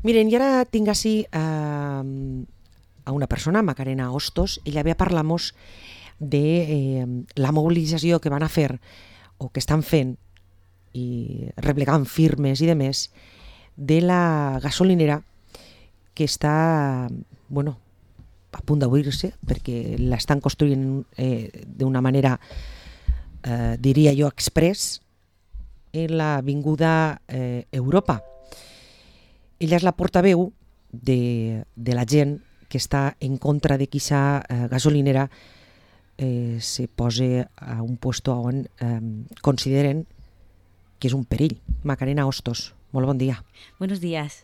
Miren, i ara tinc així a una persona, Macarena Hostos. Ella ve a parlar-nos de la mobilització que van a fer o que estan fent i replegant firmes i demés de la gasolinera que està, a punt d'obrir-se perquè l'estan construint d'una manera, diria jo, express en l'avinguda Europa. Ella és la portaveu de la gent que està en contra de que aquesta gasolinera se pose a un puesto on consideren que és un perill. Macarena Hostos, molt bon dia. Buenos días.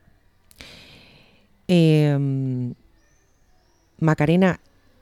Macarena,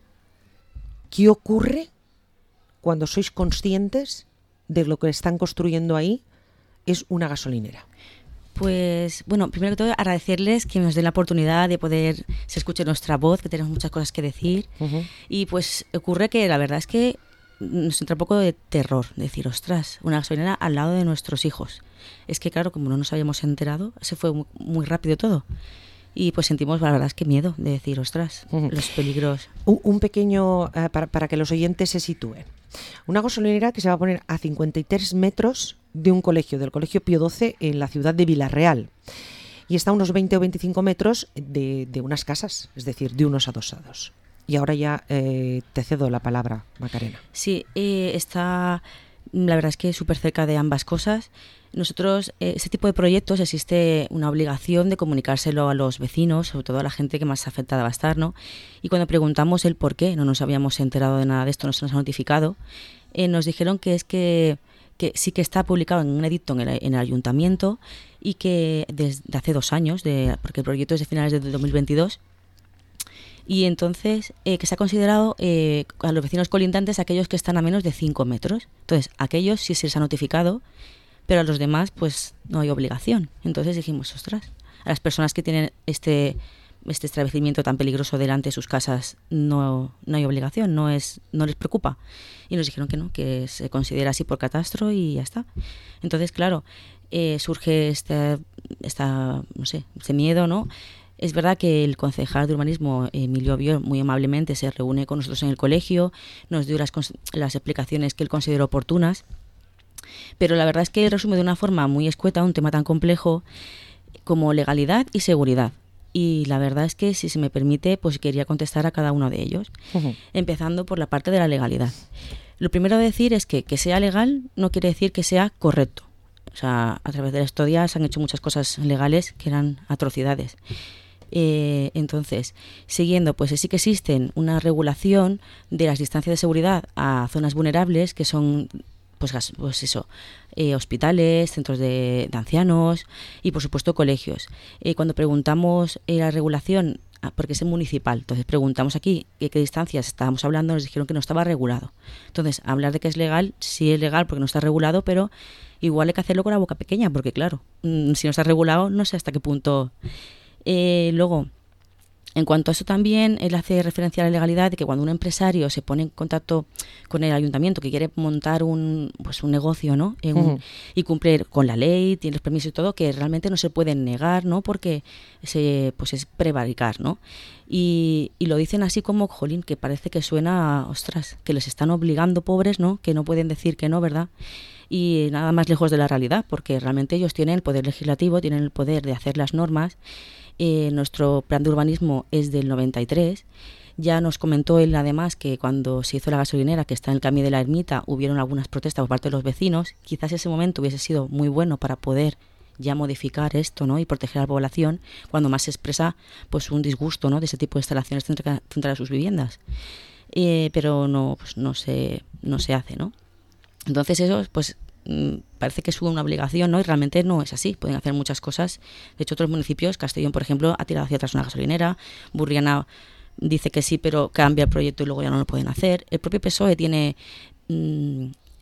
¿qué ocurre cuando sois conscientes de lo que están construyendo ahí es una gasolinera? Pues, primero que todo agradecerles que nos den la oportunidad de poder se escuche nuestra voz, que tenemos muchas cosas que decir. Uh-huh. Y pues ocurre que la verdad es que nos entra un poco de terror, decir, ostras, una gasolinera al lado de nuestros hijos. Es que claro, como no nos habíamos enterado, se fue muy rápido todo. Y pues sentimos, la verdad es que miedo de decir, ostras, los peligros. Un pequeño, para que los oyentes se sitúen. Una gasolinera que se va a poner a 53 metros de un colegio, del Colegio Pío XII en la ciudad de Villarreal. Y está a unos 20 o 25 metros de unas casas, es decir, de unos adosados. Y ahora ya te cedo la palabra, Macarena. Sí, está, la verdad es que súper cerca de ambas cosas. Nosotros, este tipo de proyectos, existe una obligación de comunicárselo a los vecinos, sobre todo a la gente que más afectada va a estar, ¿no? Y cuando preguntamos el por qué no nos habíamos enterado de nada de esto, no se nos ha notificado, nos dijeron que es que sí que está publicado en un edicto en el ayuntamiento y que desde hace 2 años, porque el proyecto es de finales de 2022, y entonces que se ha considerado a los vecinos colindantes aquellos que están a menos de 5 metros. Entonces, aquellos sí se les ha notificado, pero a los demás pues no hay obligación. Entonces dijimos, ostras, a las personas que tienen este establecimiento tan peligroso delante de sus casas no hay obligación, no les preocupa. Y nos dijeron que no, que se considera así por catastro y ya está. Entonces, claro, surge este miedo, ¿no? Es verdad que el concejal de urbanismo, Emilio Bior, muy amablemente se reúne con nosotros en el colegio, nos dio las explicaciones que él consideró oportunas, pero la verdad es que resume de una forma muy escueta un tema tan complejo como legalidad y seguridad. Y la verdad es que, si se me permite, pues quería contestar a cada uno de ellos, empezando por la parte de la legalidad. Lo primero a decir es que sea legal no quiere decir que sea correcto. O sea, a través de la historia se han hecho muchas cosas legales que eran atrocidades. Entonces, siguiendo, pues sí que existen una regulación de las distancias de seguridad a zonas vulnerables, que son hospitales, centros de ancianos y por supuesto colegios. Cuando preguntamos la regulación, porque es municipal, entonces preguntamos aquí qué distancias estábamos hablando, nos dijeron que no estaba regulado. Entonces, hablar de que es legal, sí es legal porque no está regulado, pero igual hay que hacerlo con la boca pequeña, porque claro, si no está regulado, no sé hasta qué punto. Luego, en cuanto a eso también, él hace referencia a la legalidad de que cuando un empresario se pone en contacto con el ayuntamiento que quiere montar un negocio, ¿no? Y cumplir con la ley, tiene los permisos y todo, que realmente no se pueden negar, ¿no? Porque es prevaricar, ¿no? Y lo dicen así como, jolín, que parece que suena, ostras, que les están obligando, pobres, ¿no? Que no pueden decir que no, ¿verdad? Y nada más lejos de la realidad, porque realmente ellos tienen el poder legislativo, tienen el poder de hacer las normas. Nuestro plan de urbanismo es del 93. Ya nos comentó él además que cuando se hizo la gasolinera, que está en el Camí de la Ermita, hubieron algunas protestas por parte de los vecinos. Quizás ese momento hubiese sido muy bueno para poder ya modificar esto, ¿no? Y proteger a la población, cuando más se expresa pues un disgusto, ¿no? De ese tipo de instalaciones frente a sus viviendas. Pero no se hace, ¿no? Entonces eso pues parece que es una obligación, ¿no? Y realmente no es así. Pueden hacer muchas cosas. De hecho, otros municipios, Castellón, por ejemplo, ha tirado hacia atrás una gasolinera. Burriana dice que sí, pero cambia el proyecto y luego ya no lo pueden hacer. El propio PSOE tiene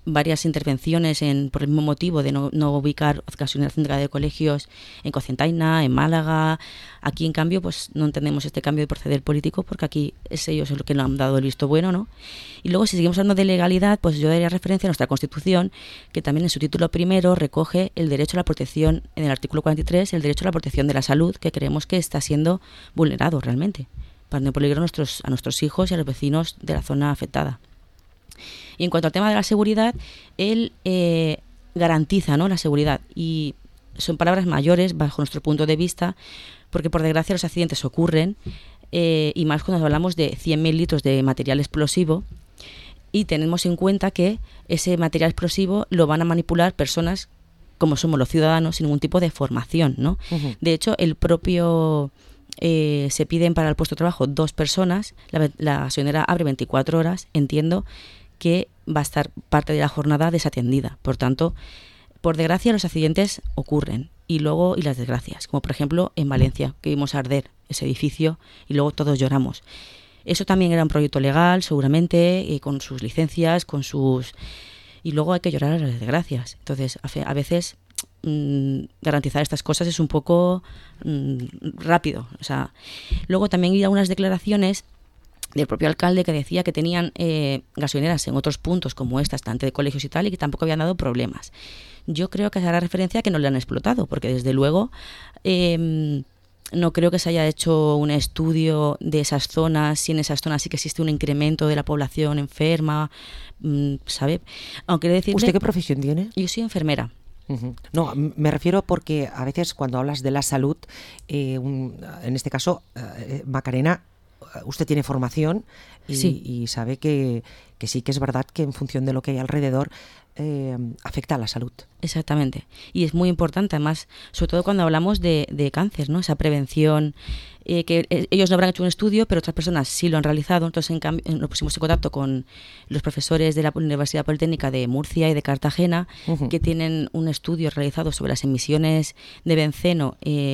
varias intervenciones por el mismo motivo de no ubicar gasolinera céntrica de colegios en Cocentaina, en Málaga. Aquí, en cambio, pues no entendemos este cambio de proceder político, porque aquí ellos es lo que nos han dado el visto bueno, ¿no? Y luego, si seguimos hablando de legalidad, pues yo daría referencia a nuestra Constitución, que también en su título primero recoge el derecho a la protección, en el artículo 43, el derecho a la protección de la salud, que creemos que está siendo vulnerado realmente, para no peligrar a nuestros hijos y a los vecinos de la zona afectada. Y en cuanto al tema de la seguridad, él garantiza, ¿no?, la seguridad, y son palabras mayores bajo nuestro punto de vista, porque por desgracia los accidentes ocurren, y más cuando hablamos de 100.000 litros de material explosivo, y tenemos en cuenta que ese material explosivo lo van a manipular personas como somos los ciudadanos, sin ningún tipo de formación, ¿no? Uh-huh. De hecho, el propio... se piden para el puesto de trabajo 2 personas, la gasolinera abre 24 horas, entiendo que va a estar parte de la jornada desatendida. Por tanto, por desgracia, los accidentes ocurren, y las desgracias, como por ejemplo en Valencia, que vimos arder ese edificio y luego todos lloramos. Eso también era un proyecto legal, seguramente, con sus licencias, y luego hay que llorar a las desgracias. Entonces, a veces garantizar estas cosas es un poco rápido. O sea, luego también hay algunas declaraciones del propio alcalde que decía que tenían gasolineras en otros puntos como esta, estante de colegios y tal, y que tampoco habían dado problemas. Yo creo que se hará referencia a que no le han explotado, porque desde luego no creo que se haya hecho un estudio de esas zonas, si en esas zonas sí que existe un incremento de la población enferma, ¿sabe? Aunque decirle, ¿usted qué profesión tiene? Yo soy enfermera. Uh-huh. No, me refiero porque a veces cuando hablas de la salud, en este caso, Macarena, usted tiene formación y, sí, y sabe que sí que es verdad que en función de lo que hay alrededor afecta a la salud. Exactamente. Y es muy importante, además, sobre todo cuando hablamos de cáncer, ¿no? Esa prevención, que ellos no habrán hecho un estudio, pero otras personas sí lo han realizado. Entonces, en cambio, nos pusimos en contacto con los profesores de la Universidad Politécnica de Murcia y de Cartagena, uh-huh, que tienen un estudio realizado sobre las emisiones de benceno,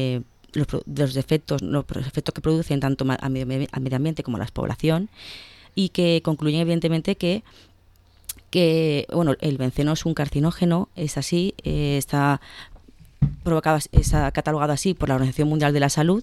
los efectos que producen tanto al medio ambiente como a la población, y que concluyen evidentemente que bueno, el benceno es un carcinógeno, es así, está catalogado así por la Organización Mundial de la Salud,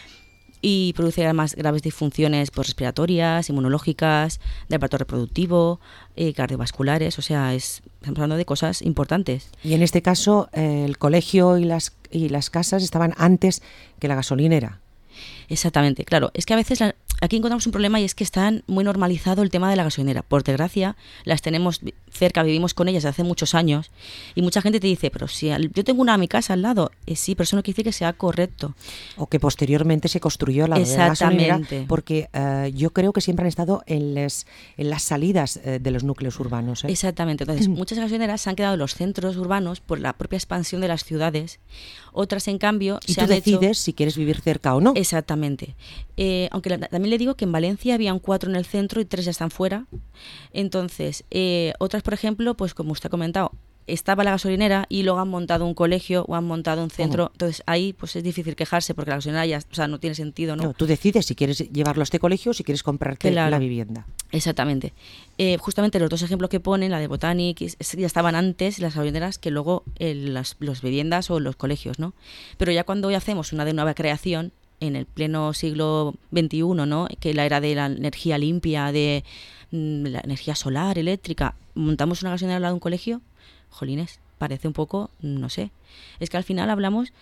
y produce además graves disfunciones respiratorias, inmunológicas, del aparato reproductivo, cardiovasculares. O sea, estamos hablando de cosas importantes. Y en este caso, el colegio y las casas estaban antes que la gasolinera. Exactamente, claro. Es que a veces aquí encontramos un problema, y es que están muy normalizado el tema de la gasolinera. Por desgracia, las tenemos cerca, vivimos con ellas desde hace muchos años, y mucha gente te dice, pero si yo tengo una a mi casa al lado, sí, pero eso no quiere decir que sea correcto. O que posteriormente se construyó la gasolinera, porque yo creo que siempre han estado en las salidas de los núcleos urbanos. Exactamente. Entonces, muchas gasolineras se han quedado en los centros urbanos por la propia expansión de las ciudades. Otras, en cambio, y tú decides si quieres vivir cerca o no. Exactamente. Aunque también le digo que en Valencia habían 4 en el centro y 3 ya están fuera. Entonces, otras, por ejemplo, pues como usted ha comentado, estaba la gasolinera y luego han montado un colegio o han montado un centro. Uh-huh. Entonces ahí pues es difícil quejarse, porque la gasolinera ya, o sea, no tiene sentido, ¿no? No, tú decides si quieres llevarlo a este colegio o si quieres comprarte la vivienda. Exactamente. Justamente los 2 ejemplos que ponen, la de Botanic, ya estaban antes las gasolineras que luego las viviendas o los colegios, ¿no? Pero ya cuando hoy hacemos una de nueva creación, en el pleno siglo XXI, ¿no?, que la era de la energía limpia, de la energía solar, eléctrica, montamos una gasolinera al lado de un colegio, jolines, parece un poco, no sé. Es que al final hablamos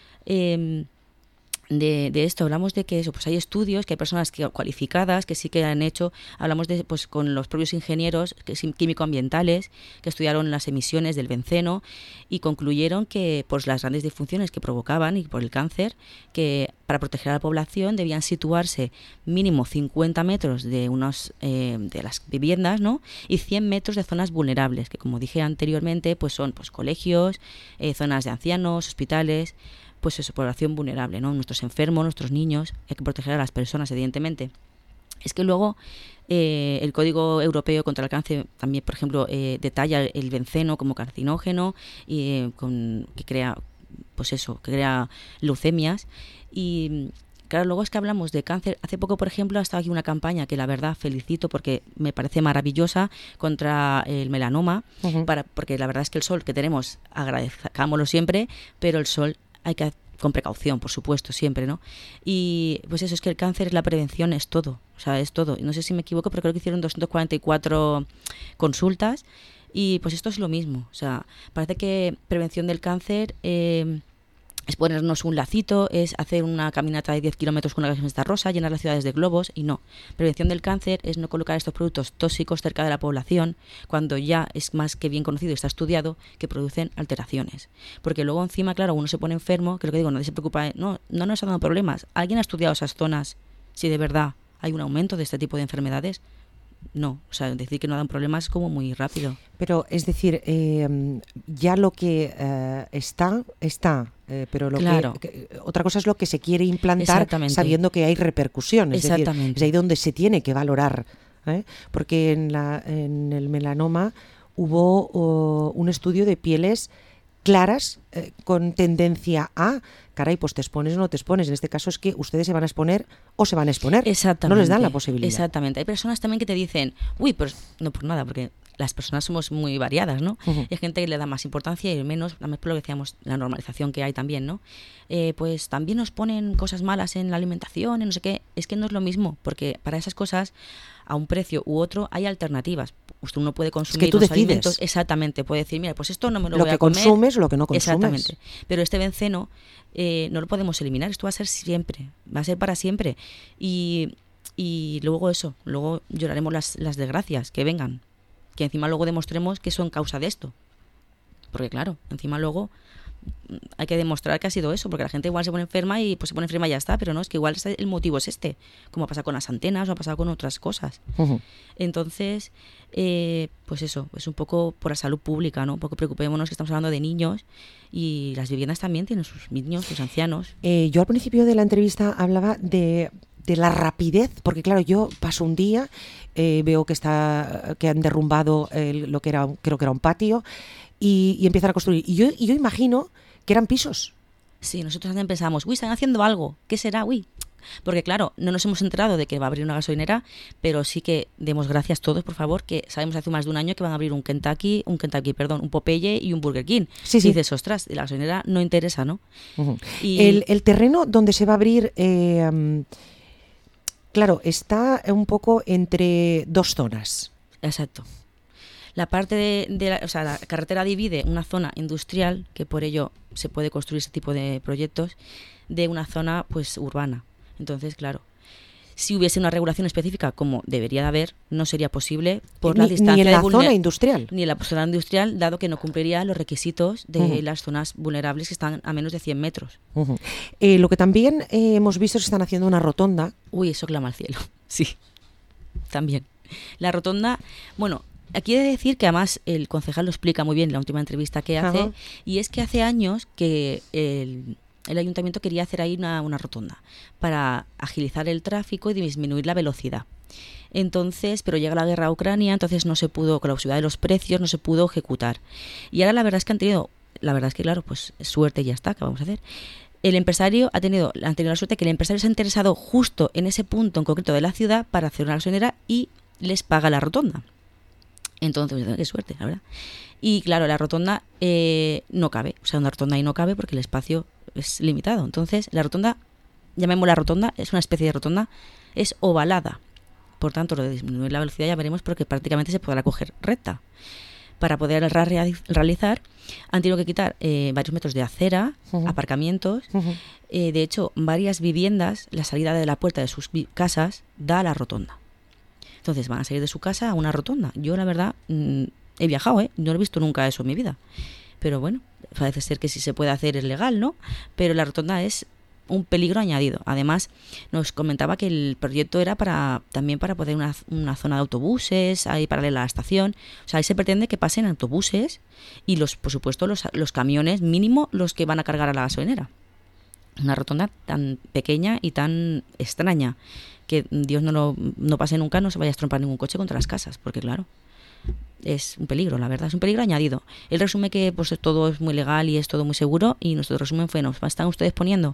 de esto, hablamos de que eso, pues hay estudios, que hay personas cualificadas que sí que han hecho, hablamos de, pues, con los propios ingenieros químico-ambientales que estudiaron las emisiones del benceno y concluyeron que pues las grandes disfunciones que provocaban y por el cáncer, que para proteger a la población debían situarse mínimo 50 metros de de las viviendas, ¿no?, y 100 metros de zonas vulnerables, que como dije anteriormente, pues son pues colegios, zonas de ancianos, hospitales, pues eso, población vulnerable, ¿no? Nuestros enfermos, nuestros niños, hay que proteger a las personas, evidentemente. Es que luego el Código Europeo contra el Cáncer también, por ejemplo, detalla el benceno como carcinógeno y que crea leucemias, y claro, luego es que hablamos de cáncer. Hace poco, por ejemplo, ha estado aquí una campaña que la verdad felicito porque me parece maravillosa contra el melanoma, porque la verdad es que el sol que tenemos, agradezcámoslo siempre, pero el sol hay que con precaución, por supuesto, siempre, ¿no? Y pues eso, es que el cáncer es la prevención, es todo, o sea, es todo. No sé si me equivoco, pero creo que hicieron 244 consultas y pues esto es lo mismo. O sea, parece que prevención del cáncer es ponernos un lacito, es hacer una caminata de 10 kilómetros con una camiseta rosa, llenar las ciudades de globos, y no. Prevención del cáncer es no colocar estos productos tóxicos cerca de la población cuando ya es más que bien conocido y está estudiado que producen alteraciones. Porque luego encima, claro, uno se pone enfermo, que lo que digo, nadie se preocupa, no nos está dando problemas. ¿Alguien ha estudiado esas zonas si de verdad hay un aumento de este tipo de enfermedades? No, o sea, decir que no dan problemas es como muy rápido. Pero es decir, ya lo que está, pero lo claro. que otra cosa es lo que se quiere implantar sabiendo que hay repercusiones. Es decir, es ahí donde se tiene que valorar, ¿eh? Porque en el melanoma hubo un estudio de pieles claras con tendencia a, caray, pues te expones o no te expones. En este caso es que ustedes se van a exponer o se van a exponer. Exactamente. No les dan la posibilidad. Exactamente. Hay personas también que te dicen, uy, pues no por nada, porque las personas somos muy variadas, ¿no? Y hay gente que le da más importancia y menos, por lo que decíamos, la normalización que hay también, ¿no? Pues también nos ponen cosas malas en la alimentación, en no sé qué. Es que no es lo mismo, porque para esas cosas, a un precio u otro, hay alternativas. Usted no puede consumir es que tú los decides. Alimentos. Exactamente, puede decir, mira, pues esto no me lo voy a Lo comer. que consumes o lo que no consumes. Exactamente. Pero este benceno no lo podemos eliminar, esto va a ser siempre, va a ser para siempre. Y luego eso, luego lloraremos las desgracias que vengan. Que encima luego demostremos que son causa de esto. Porque claro, encima luego hay que demostrar que ha sido eso, porque la gente igual se pone enferma y pues se pone enferma y ya está, pero no, es que igual el motivo es este, como ha pasado con las antenas o ha pasado con otras cosas. Entonces, pues eso, es un poco por la salud pública, ¿no? Un poco preocupémonos que estamos hablando de niños y las viviendas también tienen sus niños, sus ancianos. Yo al principio de la entrevista hablaba de la rapidez, porque claro, yo paso un día, veo que han derrumbado lo que era, creo que era un patio, y empiezan a construir. Y yo imagino que eran pisos. Sí, nosotros también pensamos, uy, están haciendo algo, ¿qué será? Uy. Porque claro, no nos hemos enterado de que va a abrir una gasolinera, pero sí que demos gracias todos, por favor, que sabemos hace más de un año que van a abrir un Popeye y un Burger King. Sí. Y dices, ostras, la gasolinera no interesa, ¿no? Y el terreno donde se va a abrir, claro, está un poco entre dos zonas. Exacto. La parte la carretera divide una zona industrial, que por ello se puede construir este tipo de proyectos, de una zona pues urbana. Entonces, claro, si hubiese una regulación específica, como debería de haber, no sería posible por la distancia. Ni en la zona industrial. Ni en la zona industrial, dado que no cumpliría los requisitos de las zonas vulnerables que están a menos de 100 metros. Lo que también hemos visto es que están haciendo una rotonda. Uy, eso clama al cielo. Sí, también. La rotonda, bueno, aquí he de decir que además el concejal lo explica muy bien en la última entrevista que hace, y es que hace años que el ayuntamiento quería hacer ahí una rotonda para agilizar el tráfico y disminuir la velocidad. Entonces, pero llega la guerra a Ucrania, entonces no se pudo, con la subida de los precios, no se pudo ejecutar. Y ahora la verdad es que claro, pues suerte y ya está, ¿qué vamos a hacer? El empresario han tenido la suerte que el empresario se ha interesado justo en ese punto en concreto de la ciudad para hacer una gasolinera y les paga la rotonda. Entonces, qué suerte, la verdad. Y claro, la rotonda no cabe, o sea, una rotonda ahí no cabe porque el espacio es limitado. Entonces, la rotonda, llamémosla rotonda, es una especie de rotonda, es ovalada. Por tanto, lo de disminuir la velocidad ya veremos porque prácticamente se podrá coger recta. Para poder realizar, han tenido que quitar varios metros de acera, aparcamientos. De hecho, varias viviendas, la salida de la puerta de sus casas da a la rotonda. Entonces van a salir de su casa a una rotonda. Yo, la verdad, he viajado, no he visto nunca eso en mi vida. Pero bueno, parece ser que si se puede hacer es legal, ¿no? Pero la rotonda es un peligro añadido. Además, nos comentaba que el proyecto era también para poner una zona de autobuses ahí paralela a la estación. O sea, ahí se pretende que pasen autobuses y por supuesto los camiones, mínimo los que van a cargar a la gasolinera. Una rotonda tan pequeña y tan extraña que Dios no pase nunca, no se vaya a estrompar ningún coche contra las casas, porque claro, es un peligro, la verdad, es un peligro añadido. Él resume que pues todo es muy legal y es todo muy seguro, y nuestro resumen fue, ¿nos están ustedes poniendo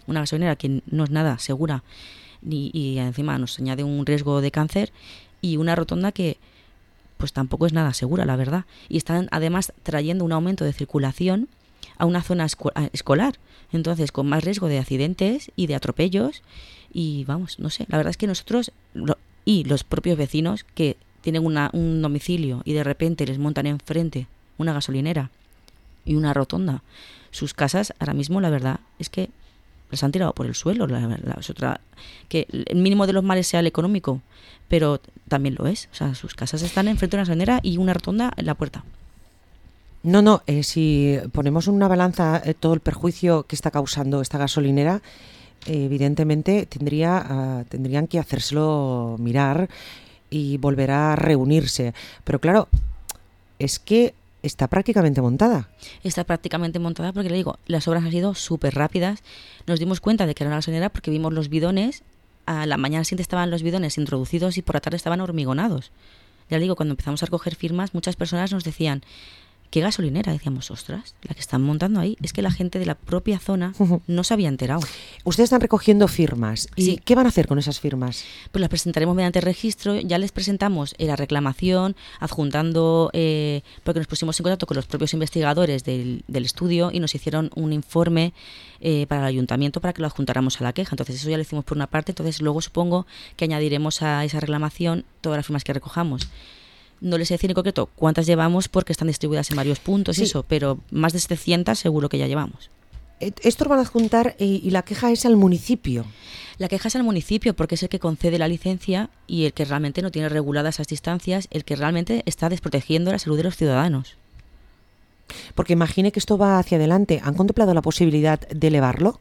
una gasolinera que no es nada segura y encima nos añade un riesgo de cáncer, y una rotonda que pues tampoco es nada segura, la verdad. Y están además trayendo un aumento de circulación a una zona escolar, entonces con más riesgo de accidentes y de atropellos. Y vamos, no sé, la verdad es que nosotros y los propios vecinos que tienen un domicilio y de repente les montan enfrente una gasolinera y una rotonda, sus casas ahora mismo la verdad es que las han tirado por el suelo. Que el mínimo de los males sea el económico, pero también lo es. O sea, sus casas están enfrente de una gasolinera y una rotonda en la puerta. No, si ponemos en una balanza todo el perjuicio que está causando esta gasolinera, evidentemente tendrían que hacérselo mirar y volver a reunirse. Pero claro, es que está prácticamente montada. Está prácticamente montada porque, le digo, las obras han sido súper rápidas. Nos dimos cuenta de que era una gasolinera porque vimos los bidones. A la mañana siguiente estaban los bidones introducidos y por la tarde estaban hormigonados. Ya le digo, cuando empezamos a recoger firmas, muchas personas nos decían: ¿qué gasolinera? Decíamos, ostras, la que están montando ahí. Es que la gente de la propia zona no se había enterado. Ustedes están recogiendo firmas. ¿Y sí. qué van a hacer con esas firmas? Pues las presentaremos mediante registro. Ya les presentamos la reclamación, adjuntando, porque nos pusimos en contacto con los propios investigadores del estudio y nos hicieron un informe para el ayuntamiento para que lo adjuntáramos a la queja. Entonces eso ya lo hicimos por una parte. Entonces luego supongo que añadiremos a esa reclamación todas las firmas que recojamos. No les sé decir en concreto cuántas llevamos porque están distribuidas en varios puntos, sí. Eso, pero más de 700 seguro que ya llevamos. Esto lo van a adjuntar y la queja es al municipio. La queja es al municipio porque es el que concede la licencia y el que realmente no tiene reguladas esas distancias, el que realmente está desprotegiendo la salud de los ciudadanos. Porque imagine que esto va hacia adelante. ¿Han contemplado la posibilidad de elevarlo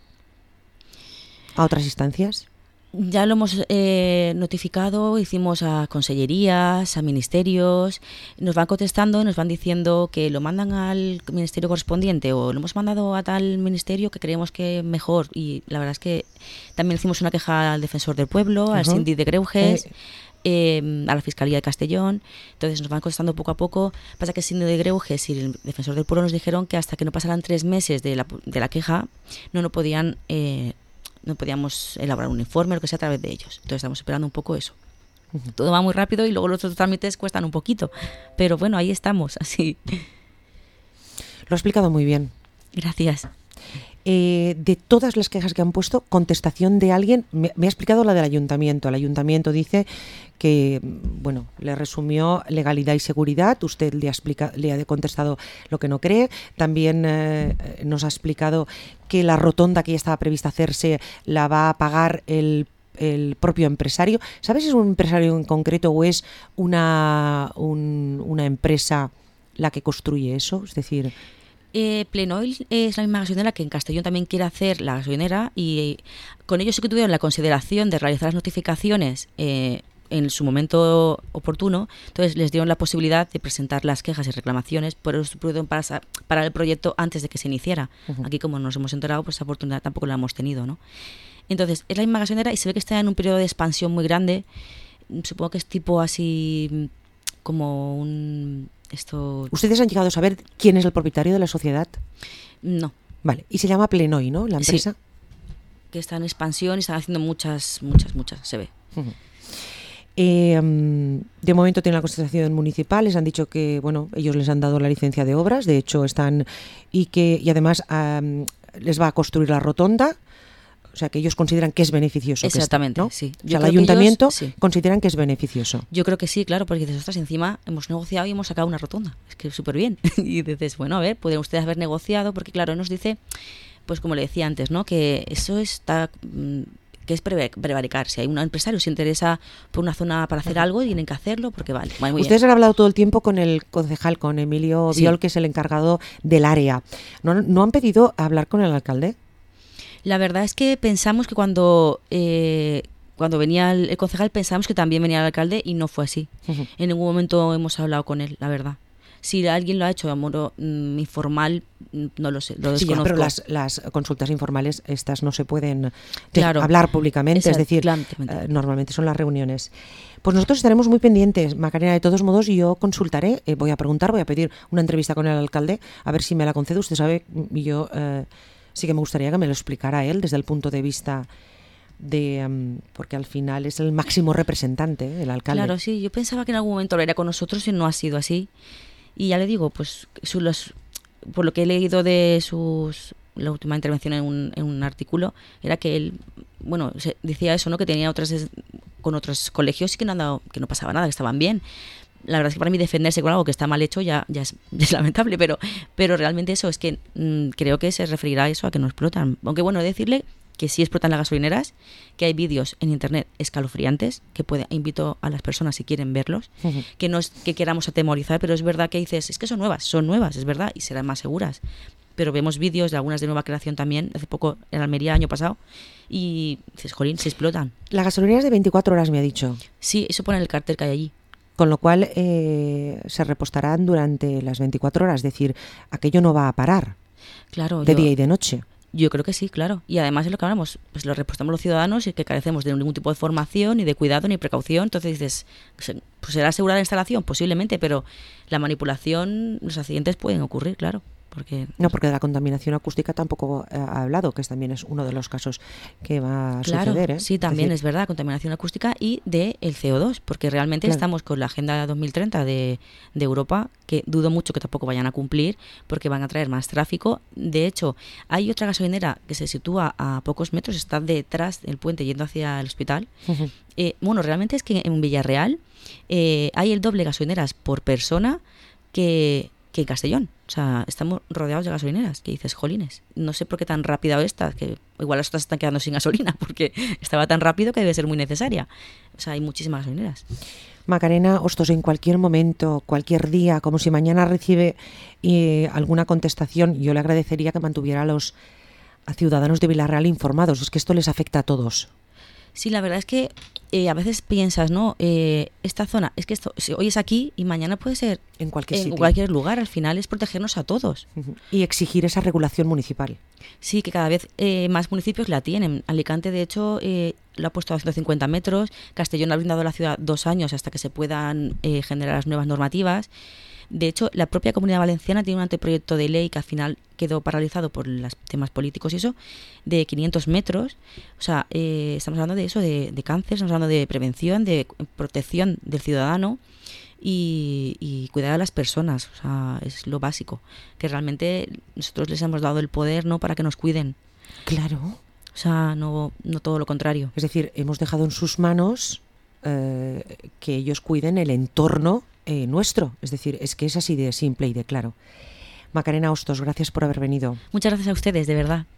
a otras instancias? Ya lo hemos notificado, hicimos a consellerías, a ministerios, nos van contestando, nos van diciendo que lo mandan al ministerio correspondiente o lo hemos mandado a tal ministerio que creemos que mejor. Y la verdad es que también hicimos una queja al defensor del pueblo, al síndic de Greuges, a la Fiscalía de Castellón. Entonces nos van contestando poco a poco. Pasa que el síndic de Greuges y el defensor del pueblo nos dijeron que hasta que no pasaran 3 meses de la queja no podían... no podíamos elaborar un informe o lo que sea a través de ellos. Entonces estamos esperando un poco eso. Todo va muy rápido y luego los otros trámites cuestan un poquito. Pero bueno, ahí estamos, así. Lo ha explicado muy bien. Gracias. De todas las quejas que han puesto, contestación de alguien, me ha explicado la del ayuntamiento. El ayuntamiento dice que, bueno, le resumió legalidad y seguridad. Usted le ha contestado lo que no cree. También nos ha explicado que la rotonda que ya estaba prevista hacerse la va a pagar el propio empresario. ¿Sabes si es un empresario en concreto o es una empresa la que construye eso? Es decir... Plenoil es la misma gasolinera que en Castellón también quiere hacer la gasolinera y con ellos sí que tuvieron la consideración de realizar las notificaciones en su momento oportuno. Entonces les dieron la posibilidad de presentar las quejas y reclamaciones, pero pudieron parar el proyecto antes de que se iniciara. Aquí, como nos hemos enterado, pues esa oportunidad tampoco la hemos tenido, ¿no? Entonces es la misma gasolinera y se ve que está en un periodo de expansión muy grande. Supongo que es tipo así como un... ¿Ustedes han llegado a saber quién es el propietario de la sociedad? No. Vale, y se llama Plenoil, ¿no? La empresa. Sí, que está en expansión y están haciendo muchas, se ve. De momento tienen la constatación municipal, les han dicho que, bueno, ellos les han dado la licencia de obras, de hecho están, y además les va a construir la rotonda. O sea, que ellos consideran que es beneficioso. Exactamente, ¿no? Sí. O sea, el ayuntamiento consideran que es beneficioso. Yo creo que sí, claro, porque dices, ostras, encima hemos negociado y hemos sacado una rotonda. Es que súper bien. Y dices, bueno, a ver, pueden ustedes haber negociado, porque claro, nos dice, pues como le decía antes, ¿no? Que eso está... que es prevaricar. Si hay un empresario se interesa por una zona para hacer algo, tienen que hacerlo porque vale. Muy Ustedes bien. han hablado todo el tiempo con el concejal, con Emilio Viol, que es el encargado del área. ¿No han pedido hablar con el alcalde? La verdad es que pensamos que cuando venía el concejal pensamos que también venía el alcalde y no fue así. En ningún momento hemos hablado con él, la verdad. Si alguien lo ha hecho de modo informal, no lo sé, lo desconozco. Sí, pero las consultas informales estas no se pueden hablar públicamente, es decir, normalmente son las reuniones. Pues nosotros estaremos muy pendientes, Macarena, de todos modos yo consultaré, voy a preguntar, voy a pedir una entrevista con el alcalde, a ver si me la concede. Usted sabe, yo Sí que me gustaría que me lo explicara él desde el punto de vista de porque al final es el máximo representante, el alcalde. Claro, sí, yo pensaba que en algún momento lo haría con nosotros y no ha sido así. Y ya le digo, pues por lo que he leído de la última intervención en un artículo, era que él, bueno, decía eso, ¿no? Que tenía con otros colegios y que no pasaba nada, que estaban bien. La verdad es que para mí defenderse con algo que está mal hecho ya es lamentable, pero realmente eso es que creo que se referirá a eso, a que no explotan. Aunque bueno, decirle que sí explotan las gasolineras, que hay vídeos en internet escalofriantes, que invito a las personas si quieren verlos, que no es que queramos atemorizar, pero es verdad que dices, es que son nuevas, es verdad, y serán más seguras. Pero vemos vídeos de algunas de nueva creación también, hace poco en Almería, año pasado, y dices, jolín, se explotan. La gasolinera es de 24 horas, me ha dicho. Sí, eso pone en el cartel que hay allí. Con lo cual se repostarán durante las 24 horas, es decir, aquello no va a parar. Claro, de día y de noche. Yo creo que sí, claro. Y además es lo que hablamos, pues lo repostamos los ciudadanos y que carecemos de ningún tipo de formación, ni de cuidado, ni precaución. Entonces dices, pues será segura la instalación, posiblemente, pero la manipulación, los accidentes pueden ocurrir, claro. Porque de la contaminación acústica tampoco ha hablado, que también es uno de los casos que va a suceder. ¿Eh? Sí, también es verdad, contaminación acústica y del CO2, porque realmente estamos con la Agenda 2030 de Europa, que dudo mucho que tampoco vayan a cumplir, porque van a traer más tráfico. De hecho, hay otra gasolinera que se sitúa a pocos metros, está detrás del puente yendo hacia el hospital. Bueno, realmente es que en Villarreal hay el doble gasolineras por persona que en Castellón. O sea, estamos rodeados de gasolineras, que dices, jolines, no sé por qué tan rápida esta, que igual las otras están quedando sin gasolina, porque estaba tan rápido que debe ser muy necesaria. O sea, hay muchísimas gasolineras. Macarena Hostos, en cualquier momento, cualquier día, como si mañana recibe alguna contestación, yo le agradecería que mantuviera a ciudadanos de Villarreal informados. Es que esto les afecta a todos. Sí, la verdad es que a veces piensas, ¿no? Esta zona, es que esto hoy es aquí y mañana puede ser en cualquier cualquier lugar. Al final es protegernos a todos. Y exigir esa regulación municipal. Sí, que cada vez más municipios la tienen. Alicante, de hecho, lo ha puesto a 150 metros. Castellón ha brindado a la ciudad 2 años hasta que se puedan generar las nuevas normativas. De hecho, la propia Comunidad Valenciana tiene un anteproyecto de ley que al final quedó paralizado por los temas políticos y eso, de 500 metros. O sea, estamos hablando de eso, de cáncer, estamos hablando de prevención, de protección del ciudadano y cuidar a las personas. O sea, es lo básico. Que realmente nosotros les hemos dado el poder, ¿no?, para que nos cuiden. Claro. O sea, no todo lo contrario. Es decir, hemos dejado en sus manos que ellos cuiden el entorno nuestro. Es decir, es que es así de simple y de claro. Macarena Hostos, gracias por haber venido. Muchas gracias a ustedes, de verdad.